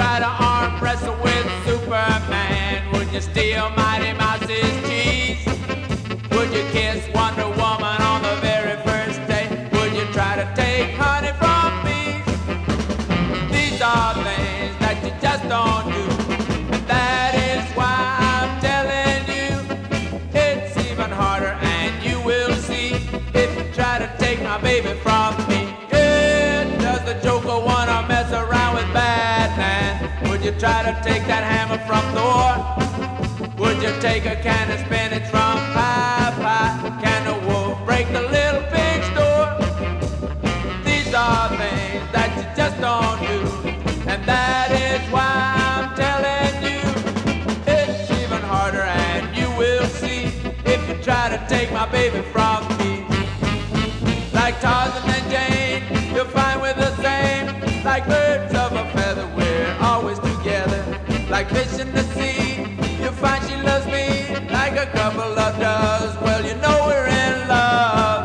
try to arm wrestle with Superman? Would you steal Mighty Mouse's cheese? Would you kiss Wonder Woman on the very first day? Would you try to take honey from bees? These are things that you just don't do, and that is why I'm telling you it's even harder, and you will see if you try to take my baby from me. Yeah, does the Joker wanna mess around with Batman? Would you try to take that hammer from Thor? Would you take a can of spinach from Popeye? Can the wolf break the little pig's door? These are things that you just don't do, and that is why I'm telling you it's even harder, and you will see if you try to take my baby from me. Like Tarzan and Jane, you'll find we're the same. Like birds of a feather, we're always together. Like fish in the sea, you'll find she loves me. Like a couple of doves, well, you know we're in love.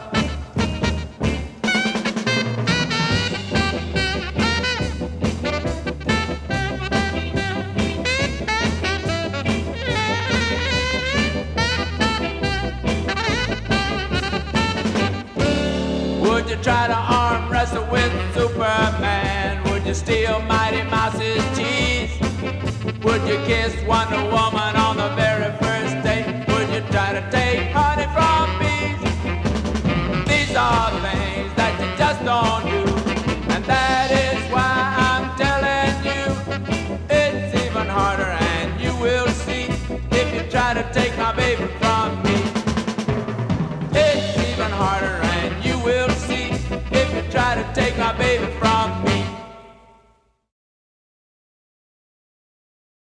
Would you try to arm wrestle with Superman? Would you steal Mighty Mouse's cheese? Would you kiss Wonder Woman on the very first day? Would you try to take honey from bees? These are things that you just don't do, and that is why I'm telling you it's even harder, and you will see if you try to take my baby from me. It's even harder, and you will see if you try to take my baby from me.